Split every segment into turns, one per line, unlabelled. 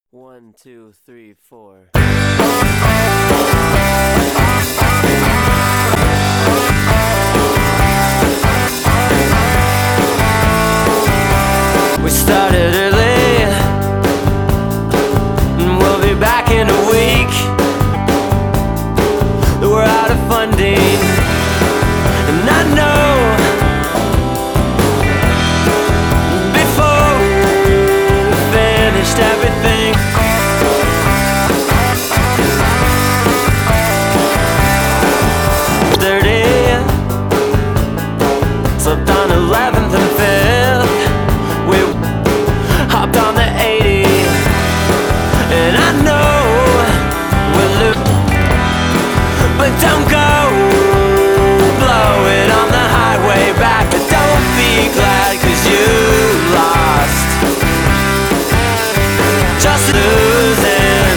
One, two, three, four. We started early, and we'll be back in a week. We're out of funding, and I know before we finished everything. Slipped on 11th and 5th. We hopped on the 80, and I know we'll lose, but don't go blow it on the highway back. But don't be glad, 'cause you lost. Just losing.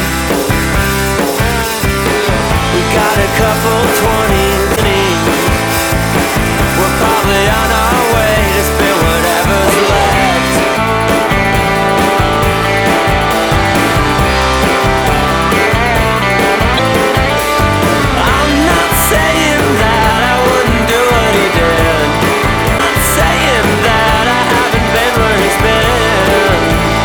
We got a couple 20s. We're probably on our way to spill whatever's left. I'm not saying that I wouldn't do what he did. I'm not saying that I haven't been where he's been.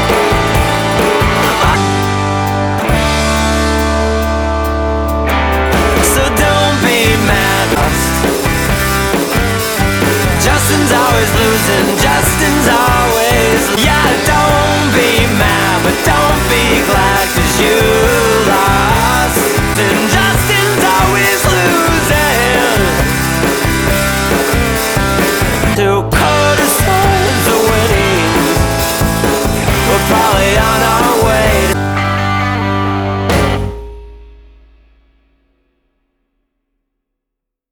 So don't be mad. Justin's always losing.